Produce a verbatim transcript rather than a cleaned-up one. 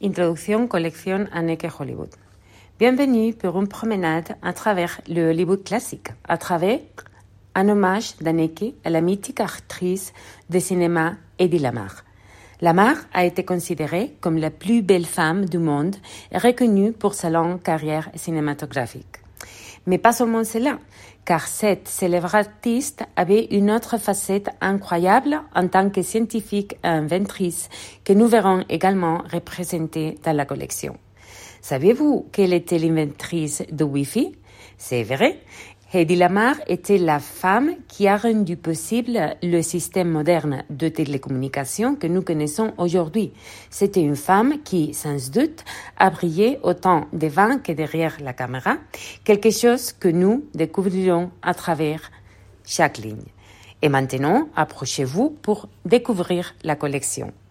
Introduction collection Anneke Hollywood. Bienvenue pour une promenade à travers le Hollywood classique, à travers un hommage d'Anneke à la mythique actrice de cinéma Hedy Lamarr. Lamarr a été considérée comme la plus belle femme du monde et reconnue pour sa longue carrière cinématographique. Mais pas seulement cela, car cette célèbre artiste avait une autre facette incroyable en tant que scientifique et inventrice que nous verrons également représentée dans la collection. Savez-vous quelle était l'inventrice de Wi-Fi? C'est vrai, Hedy Lamarr était la femme qui a rendu possible le système moderne de télécommunication que nous connaissons aujourd'hui. C'était une femme qui, sans doute, a brillé autant devant que derrière la caméra, quelque chose que nous découvrirons à travers chaque ligne. Et maintenant, approchez-vous pour découvrir la collection.